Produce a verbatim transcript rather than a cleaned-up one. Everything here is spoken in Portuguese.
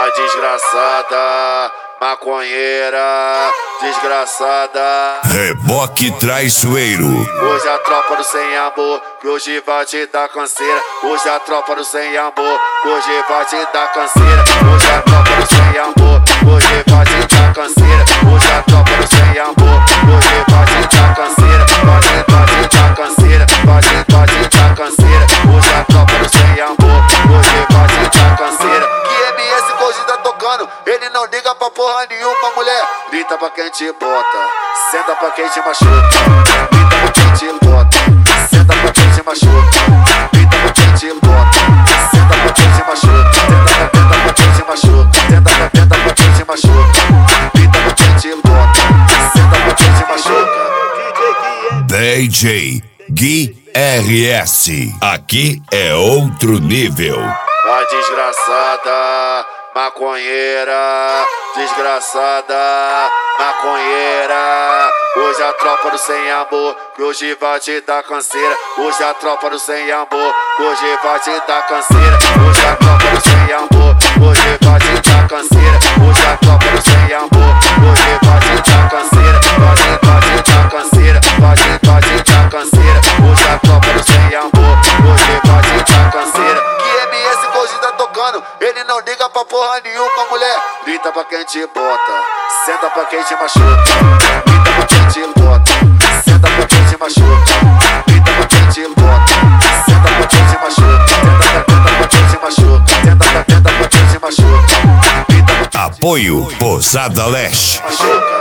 A desgraçada, maconheira, desgraçada. Reboque traiçoeiro. Hoje a tropa do sem amor, que hoje vai te dar canseira. Hoje a tropa do sem amor, que hoje vai te dar canseira. Hoje a tropa do sem amor, que hoje vai te dar canseira. Hoje a tropa do sem amor, que hoje vai te dar canseira. Vai te, vai te dar canseira, vai te, vai te dar canseira. Hoje a tropa do sem amor, que hoje vai te dar canseira. Que M S que hoje tá tocando, ele não liga pra porra nenhuma, mulher. Grita pra quem te bota, senta pra quem te machuca. Grita pra quem te bota, senta pra quem te machuca. Grita pra quem te bota, senta pra quem te machuca. Tenta pra, tenta pra quem te machuca. Tenta pra, tenta pra quem te machuca. Grita pra quem te bota, senta pra quem te machuca. D J Gui R S. Aqui é outro nível. A desgraçada, maconheira, desgraçada, maconheira. Hoje a tropa do sem amor, que hoje vai te dar canseira. Hoje a tropa do sem amor, que hoje vai te dar canseira. Hoje a tropa do sem amor, que hoje vai te dar canseira. Hoje a tropa do sem amor, que hoje vai te dar canseira. Vai te, vai te dar canseira, vai te, vai te dar canseira. Hoje a tropa do sem amor, que hoje vai te dar canseira. Que M S que hoje tá tocando, ele não liga pra porra nenhuma, mulher. Grita pra quem te bota, senta pra quem te machuca. Grita pra quem te bota, senta pra quem te machuca. Grita pra quem te bota, senta pra quem te machuca. Tenta pra, tenta pra quem te machuca. Tenta pra, tenta pra quem te machuca. Grita pra quem te Apoio Pousada Leste. machuca.